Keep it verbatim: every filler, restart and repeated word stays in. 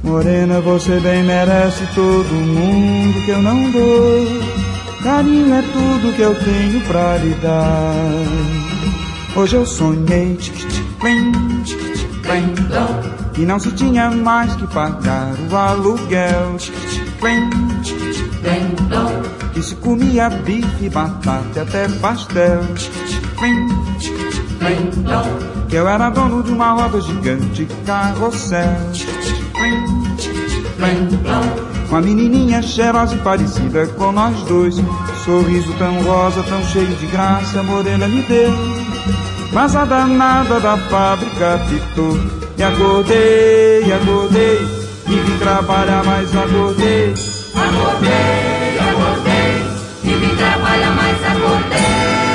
Morena, você bem merece todo mundo que eu não dou. Carinho é tudo que eu tenho pra lhe dar. Hoje eu sonhei e não se tinha mais que pagar o aluguel. Que se comia bife, batata e até pastel. Que eu era dono de uma roda gigante, carrossel. Uma menininha cheirosa e parecida com nós dois. Sorriso tão rosa, tão cheio de graça, a morena me deu. Mas a danada da fábrica pitou. E acordei, acordei, e vim trabalhar, mas acordei. Acordei, acordei, e vim trabalhar, mas acordei.